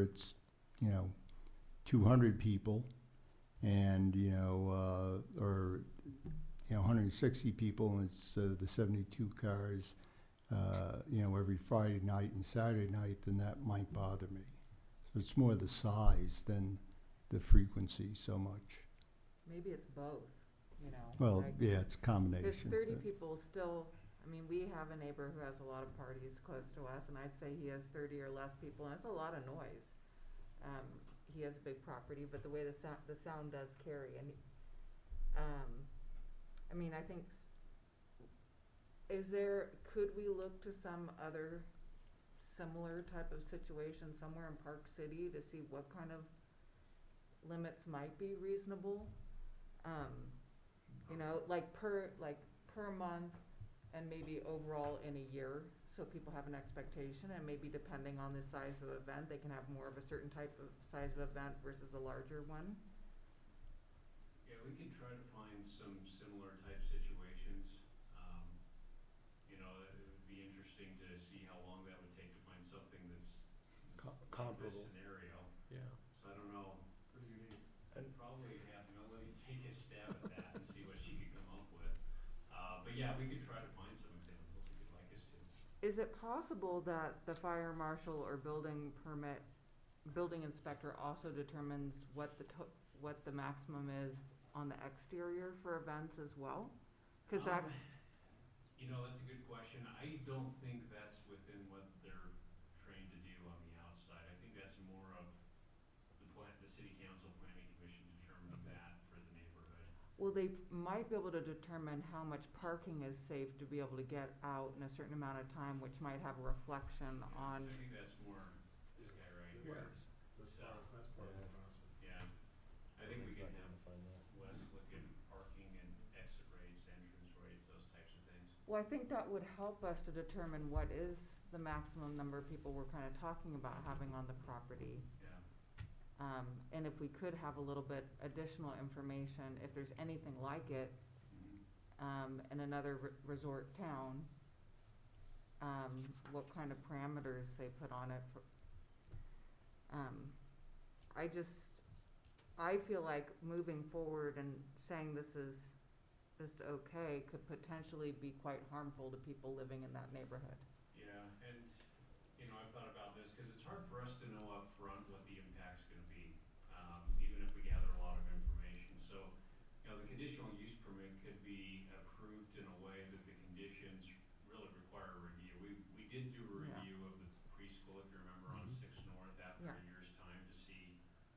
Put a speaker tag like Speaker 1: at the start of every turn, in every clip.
Speaker 1: where it's, 200 people and, or, 160 people and it's the 72 cars, every Friday night and Saturday night, then that might bother me. So it's more the size than the frequency so much.
Speaker 2: Maybe it's both,
Speaker 1: Well,
Speaker 2: like,
Speaker 1: yeah, it's a
Speaker 2: because
Speaker 1: combination.
Speaker 2: 30 people still, we have a neighbor who has a lot of parties close to us, and I'd say he has 30 or less people, and that's a lot of noise. He has a big property, but the way the sound does carry, and I think, could we look to some other similar type of situation somewhere in Park City to see what kind of limits might be reasonable? Per month and maybe overall in a year, so people have an expectation, and maybe depending on the size of event, they can have more of a certain type of size of event versus a larger one.
Speaker 3: Yeah, we can try to find some similar type situations. It would be interesting to see how long that would take to find something that's
Speaker 4: comparable.
Speaker 3: This scenario.
Speaker 4: Yeah.
Speaker 3: So I don't know. I'd probably have Melanie take a stab at that and see what she could come up with. But yeah, we could try to find some examples if you'd like us to.
Speaker 2: Is it possible that the fire marshal or building inspector also determines what the maximum is on the exterior for events as well? Because
Speaker 3: that's a good question. I don't think that's within what they're trained to do on the outside. I think that's more of the city council planning commission determining that for the neighborhood.
Speaker 2: Well, they might be able to determine how much parking is safe to be able to get out in a certain amount of time, which might have a reflection on.
Speaker 3: I think that's more this guy right here.
Speaker 4: Wes.
Speaker 3: That's part of the process. Yeah. I think we can have Wes look at parking and exit rates, entrance rates, those types of things.
Speaker 2: Well, I think that would help us to determine what is the maximum number of people we're kind of talking about having on the property.
Speaker 3: Yeah.
Speaker 2: And if we could have a little bit additional information, if there's anything like it, in another resort town, what kind of parameters they put on it. I feel like moving forward and saying this is just okay could potentially be quite harmful to people living in that neighborhood.
Speaker 3: Yeah, and I've thought about this because it's hard for us to know up front what the impact's going to be, even if we gather a lot of information. So, the conditional use permit could be approved in a way that the conditions really require a review. We did do a review of the preschool, if you remember, on 6 North after a year's time to see.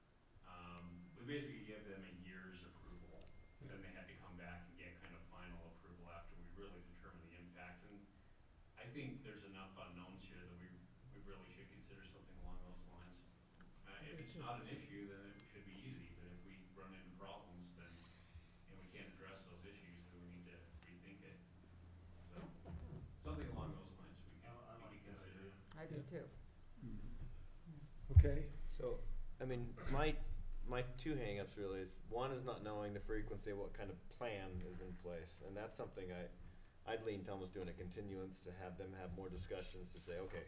Speaker 3: We basically gave them a year's approval. Then they had to come back and get kind of final approval after we really determined the impact. And I think there's enough unknowns here that we really should consider something along those lines. If it's not an issue, then it should be easy. But if we run into problems, then we can't address those issues, then we need to rethink it. So something along those lines we can consider.
Speaker 2: I do too.
Speaker 4: Okay.
Speaker 5: So, my two hang-ups really is, one is not knowing the frequency of what kind of plan is in place, and that's something I'd lean to almost doing a continuance to have them have more discussions to say, okay,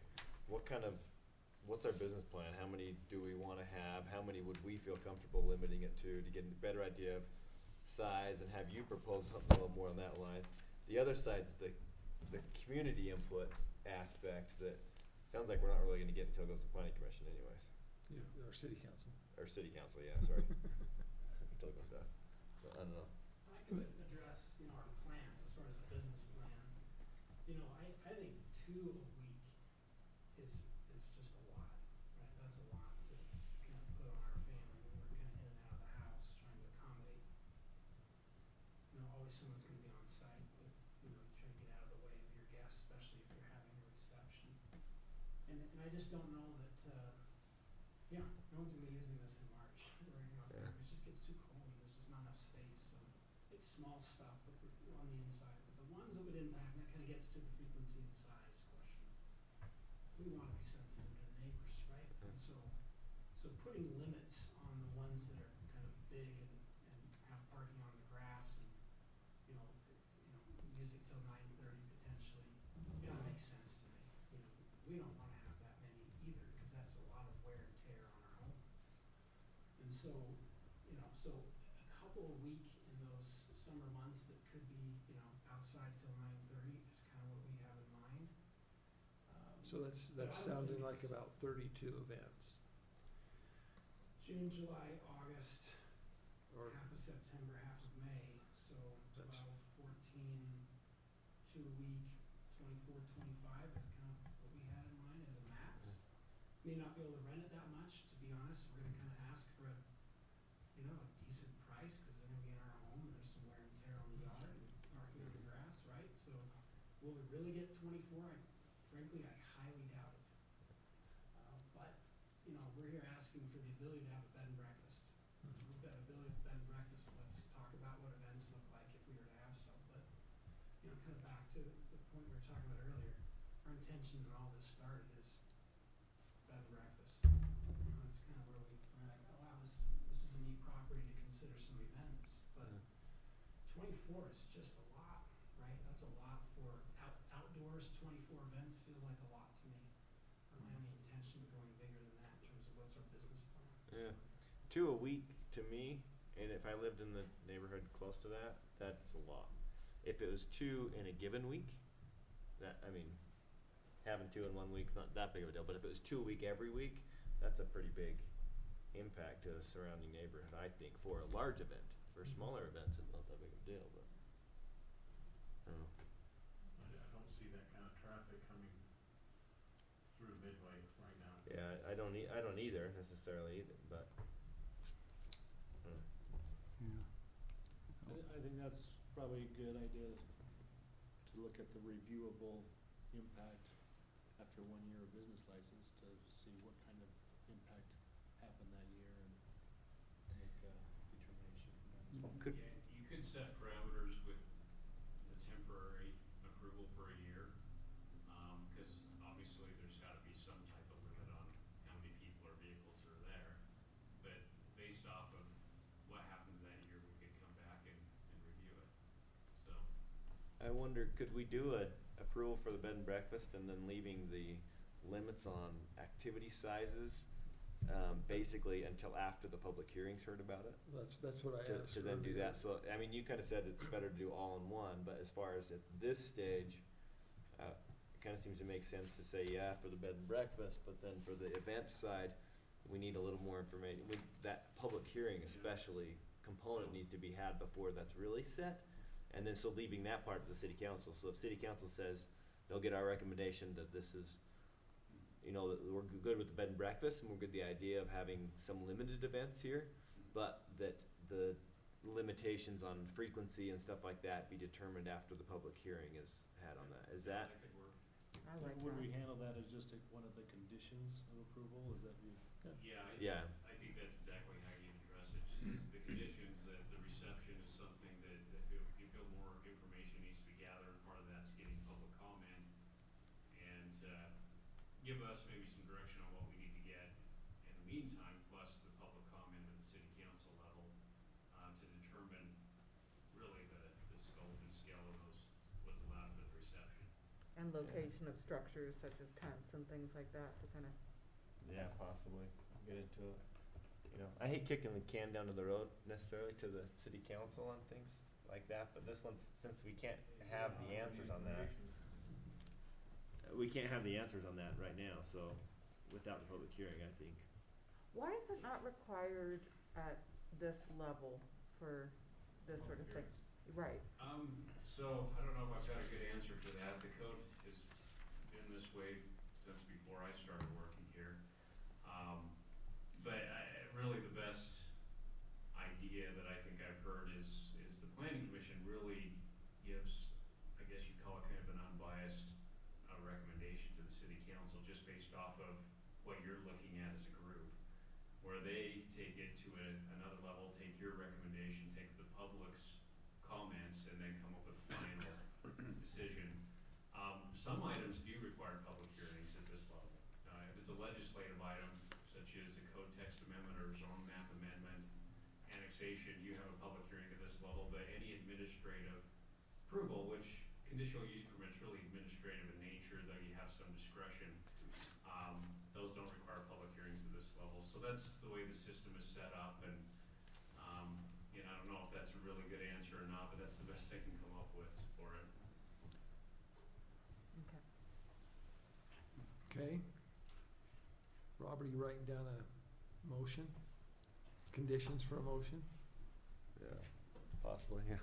Speaker 5: what's our business plan? How many do we want to have? How many would we feel comfortable limiting it to get a better idea of size, and have you propose something a little more on that line. The other side's the community input aspect that sounds like we're not really going to get until it goes to planning commission anyways.
Speaker 4: Yeah, our city council.
Speaker 5: Or city council, yeah, sorry. Until it goes to us. So, I don't know.
Speaker 6: I could address, our plans as far as a business plan. I think 2 a week is just a lot, right? That's a lot to kind of put on our family when we're kind of in and out of the house trying to accommodate. Always someone's going to be on site, but, trying to get out of the way of your guests, especially if you're having a reception. And I just don't know that, no one's going to be using this in March or,
Speaker 5: Yeah.
Speaker 6: It just gets too cold and there's just not enough space. So it's small stuff, but we're on the inside. But the ones that would impact, and that kind of gets to the frequency and size question. We want to be sensitive to the neighbors, right? And so putting limits on the ones that are kind of big and have parking on the grass and, music till 9:30 potentially, makes sense to me. We don't want to have that many either because that's a lot of wear and tear so, so a couple a week in those summer months that could be, outside till 9:30 is kind of what we have in mind.
Speaker 4: So that's
Speaker 6: But I don't
Speaker 4: sounding
Speaker 6: think
Speaker 4: like
Speaker 6: it's-
Speaker 4: about 32 events,
Speaker 6: June, July, August,
Speaker 4: or
Speaker 6: half of September, half of May, so
Speaker 4: That's-
Speaker 6: 12, 14, 2 a week, 24, 25 is kind of what we had in mind as a max. May not be able to rent it that much, to be honest, we're gonna kinda ask for a, a decent price, cause they're gonna be in our home, and there's some wear and tear on the yard and parking on the grass, right? So, will we really get 24? Frankly, I highly doubt it. But, we're here asking for the ability to have a bed and breakfast. With that ability of bed and breakfast, let's talk about what events look like if we were to have some, but, kind of back to the point we were talking about earlier, our intention when all this started is bed and breakfast. That's kind of where we're like, oh wow, this is a neat property to consider some events, but 24 is just a lot, right? That's a lot for outdoors, 24 events feels like a lot to me. I don't have any intention of going bigger than that in terms of what's our business plan.
Speaker 5: Yeah. 2 a week to me, and if I lived in the neighborhood close to that, that's a lot. If it was 2 in a given week, having 2 in 1 week's not that big of a deal, but if it was 2 a week every week, that's a pretty big impact to the surrounding neighborhood, I think, for a large event. For smaller events, it's not that big of a deal, but I don't know.
Speaker 7: I don't see that kind of traffic coming through Midway right now.
Speaker 5: Yeah, I don't either necessarily either, but I don't know.
Speaker 1: Yeah.
Speaker 8: I think that's probably a good idea to look at the reviewable impact after 1 year of business license to see what kind of impact happened that year and make a determination from there.
Speaker 5: Could-
Speaker 3: Yeah, you could set parameters with the temporary approval for a year, cause obviously there's gotta be some type of limit on how many people or vehicles are there. But based off of what happens that year, we could come back and review it, so.
Speaker 5: I wonder, could we do a approval for the bed and breakfast and then leaving the limits on activity sizes, basically until after the public hearing's heard about it?
Speaker 4: that's what I asked.
Speaker 5: To then do
Speaker 4: earlier.
Speaker 5: that, so, I mean, you kinda said it's better to do all in one, but as far as at this stage, it kinda seems to make sense to say, yeah, for the bed and breakfast, but then for the event side, we need a little more information, that public hearing especially component needs to be had before that's really set. And then so leaving that part to the city council, so if city council says they'll get our recommendation that this is, that we're good with the bed and breakfast and we're good with the idea of having some limited events here, but that the limitations on frequency and stuff like that be determined after the public hearing is had on that, is that?
Speaker 3: That could work.
Speaker 2: I like
Speaker 8: Would
Speaker 2: that.
Speaker 8: we handle that as just one of the conditions of approval, is that you?
Speaker 3: Yeah, I think that's exactly how you address it, just as the conditions, that the reception is something that you feel more information needs to be gathered, and part of that's getting public comment, and, give us maybe some direction on what we need to get in the meantime, plus the public comment at the city council level, to determine really the scope and scale of what's allowed for the reception.
Speaker 2: And location of structures such as tents and things like that to kind of,
Speaker 5: Yeah, possibly, get into it. I hate kicking the can down to the road necessarily to the city council on things like that, but this one's, since we can't have the answers on that. We can't have the answers on that right now, so without the public hearing, I think.
Speaker 2: why is it not required at this level for this sort of thing? Right,
Speaker 3: So I don't know if I've got a good answer for that. The code has been this way since before I started working here. But really the best idea that I think I've heard is the planning commission really gives, I guess you'd call it kind of an unbiased recommendation to the city council just based off of what you're looking at as a group, where they take it to another level, take your recommendation, take the public's comments, and then come up with a final decision. Some items do require public hearings at this level. If it's a legislative item, such as a code text amendment or zone map amendment, annexation, you have a public hearing at this level, but any administrative approval, which conditional use permit's really administrative in nature, though you have some discretion, those don't require public hearings at this level. So that's the way the system is set up, and, you know, I don't know if that's a really good answer or not, but that's the best I can come up with for it.
Speaker 2: Okay.
Speaker 4: Okay. Rob, are you writing down a motion? Conditions for a motion?
Speaker 5: Yeah, possibly, yeah.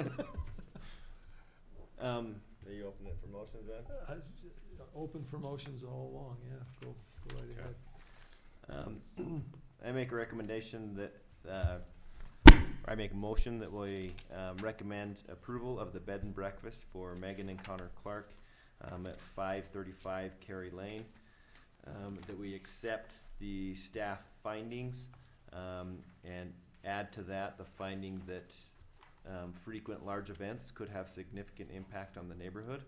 Speaker 5: Are you opening it for motions then?
Speaker 4: I was open for motions all along, yeah, go right
Speaker 5: Okay.
Speaker 4: ahead.
Speaker 5: I make a recommendation that, I make a motion that we recommend approval of the bed and breakfast for Megan and Connor Clark at 535 Cary Lane. That we accept the staff findings and add to that the finding that frequent large events could have significant impact on the neighborhood.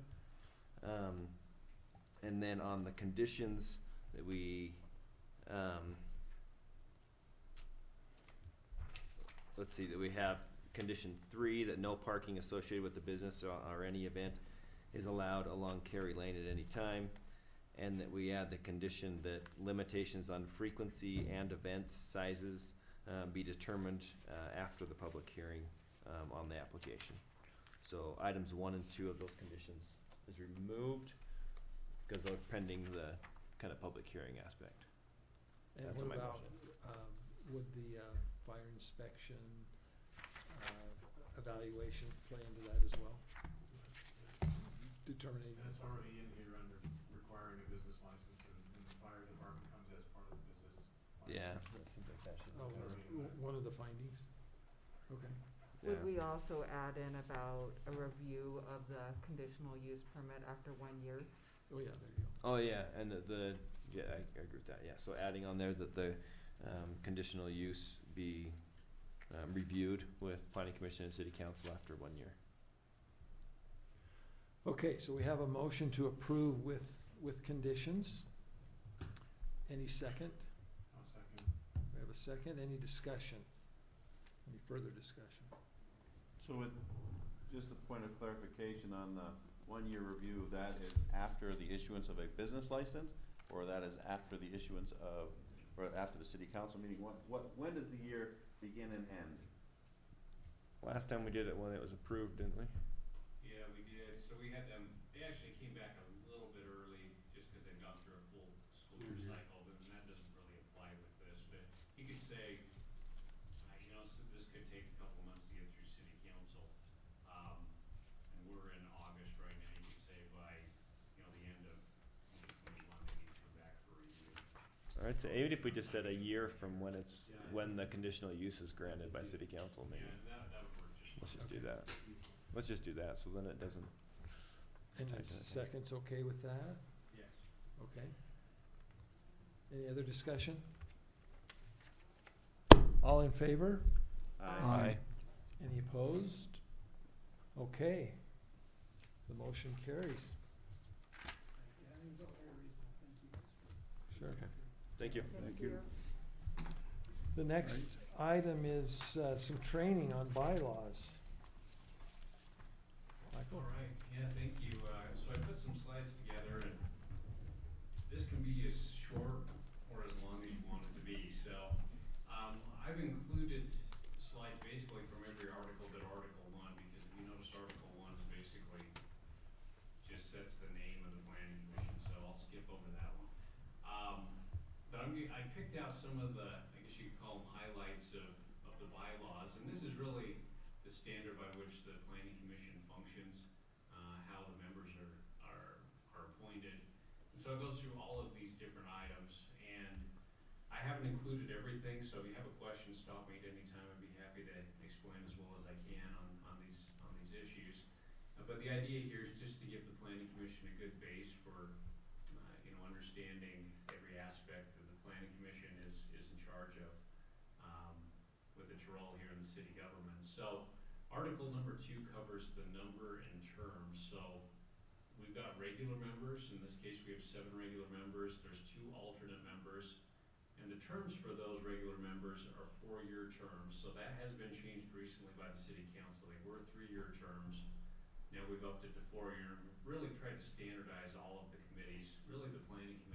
Speaker 5: And then on the conditions that we let's see, that we have condition 3, that no parking associated with the business or any event is allowed along Cary Lane at any time, and that we add the condition that limitations on frequency and event sizes be determined after the public hearing on the application. So items 1 and 2 of those conditions is removed because they're pending the kind of public hearing aspect.
Speaker 4: And
Speaker 5: That's
Speaker 4: what
Speaker 5: my
Speaker 4: about,
Speaker 5: motion.
Speaker 4: would the fire inspection, evaluation play into that as well? Determining.
Speaker 7: That's already in here under requiring a business license, and the fire department comes as part of the business license.
Speaker 5: Yeah, that seems like that should
Speaker 4: Oh,
Speaker 5: be
Speaker 7: already in there.
Speaker 4: one of the findings? Okay.
Speaker 2: Would
Speaker 5: yeah.
Speaker 2: we also add in about a review of the conditional use permit after 1 year?
Speaker 4: Oh, yeah, there you go.
Speaker 5: Oh yeah, and yeah, I agree with that. Yeah, so adding on there that the conditional use be reviewed with planning commission and city council after 1 year.
Speaker 4: Okay, so we have a motion to approve with conditions. Any second?
Speaker 7: I'll second.
Speaker 4: We have a second. Any discussion? Any further discussion?
Speaker 9: So just a point of clarification on the 1 year review, that is after the issuance of a business license, or that is after the issuance of, or after the city council meeting? When does the year begin and end?
Speaker 5: Last time we did it when it was approved, didn't we?
Speaker 3: Yeah, we did, so we had them, they actually came back a little bit early, just because they'd gone through a full school year cycle, but that doesn't really apply with this, but you could say, you know, so this could take a couple months to get through city council, and we're in August right now, you could say by, you know, the end of 2021, they need to come back for review.
Speaker 5: Alright, so even if we just said a year from when it's,
Speaker 3: Yeah.
Speaker 5: when the conditional use is granted by city council, maybe.
Speaker 3: Yeah, that would work just
Speaker 5: Let's
Speaker 3: fine.
Speaker 5: just do that. Let's just do that, so then it doesn't.
Speaker 4: And
Speaker 5: Type
Speaker 4: the
Speaker 5: that in.
Speaker 4: second's okay with that?
Speaker 3: Yes.
Speaker 4: Okay. Any other discussion? All in favor?
Speaker 1: Aye.
Speaker 4: Any opposed? Okay. The motion carries.
Speaker 6: Yeah, it was all very reasonable, thank you guys for.
Speaker 4: Sure.
Speaker 5: Okay. Thank you.
Speaker 1: Thank you.
Speaker 4: The next item is some training on bylaws. Michael?
Speaker 3: All right, yeah, thank you. So I put some slides together, and this can be as short or as long as you want it to be. So I've included slides basically from every article but Article 1, because if you notice Article 1 is basically just sets the name of the planning commission, so I'll skip over that one. But I picked out some of the, I guess you could call them highlights of the bylaws, and this is really the standard by which the planning commission functions, how the members are appointed. And so it goes through all of these different items, and I haven't included everything, so if you have a question, stop me at any time. I'd be happy to explain as well as I can on these issues. But the idea here is just to give the planning commission a good base for understanding every aspect that the planning commission is in charge of with its role here in the city government. So Article number 2 covers the number and terms. So we've got regular members. In this case, we have 7 regular members. There's 2 alternate members. And the terms for those regular members are 4-year terms. So that has been changed recently by the city council. They were 3-year terms. Now we've upped it to 4-year. We've really tried to standardize all of the committees. Really, the planning commission